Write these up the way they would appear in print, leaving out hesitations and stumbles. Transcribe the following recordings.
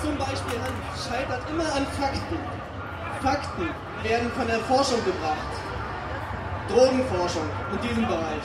zum Beispiel scheitert immer an Fakten. Fakten werden von der Forschung gebracht. Drogenforschung in diesem Bereich.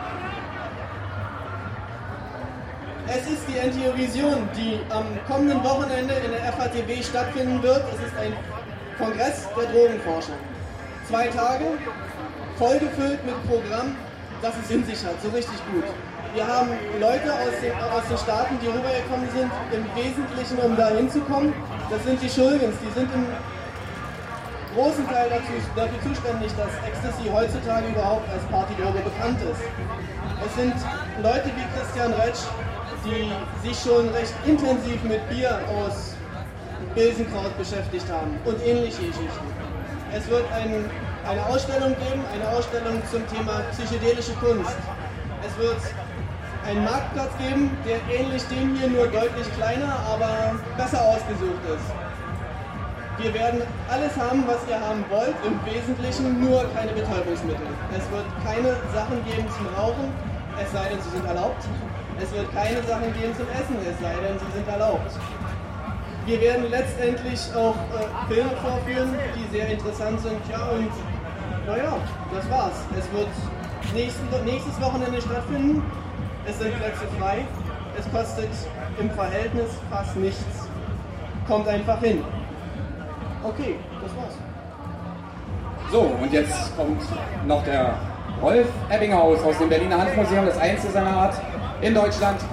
Es ist die Anti-Vision, die am kommenden Wochenende in der FATW stattfinden wird. Es ist ein Kongress der Drogenforschung. 2 Tage, vollgefüllt mit Programm, das es in sich hat, so richtig gut. Wir haben Leute aus den Staaten, die rübergekommen sind, im Wesentlichen, um da hinzukommen. Das sind die Shulgins, die sind im großen Teil dafür zuständig, dass Ecstasy heutzutage überhaupt als Partydroge bekannt ist. Es sind Leute wie Christian Retsch, die sich schon recht intensiv mit Bier aus Bilsenkraut beschäftigt haben und ähnliche Geschichten. Es wird eine Ausstellung geben, eine Ausstellung zum Thema psychedelische Kunst. Es wird einen Marktplatz geben, der ähnlich dem hier, nur deutlich kleiner, aber besser ausgesucht ist. Wir werden alles haben, was ihr haben wollt, im Wesentlichen nur keine Betäubungsmittel. Es wird keine Sachen geben zum Rauchen, es sei denn, sie sind erlaubt. Es wird keine Sachen geben zum Essen, es sei denn, sie sind erlaubt. Wir werden letztendlich auch Filme vorführen, die sehr interessant sind. Ja, und naja, das war's. Es wird nächstes Wochenende stattfinden. Es sind Plätze frei. Es kostet im Verhältnis fast nichts. Kommt einfach hin. Okay, das war's. So, und jetzt kommt noch der Rolf Ebbinghaus aus dem Berliner Hanfmuseum, das einzige seiner Art in Deutschland.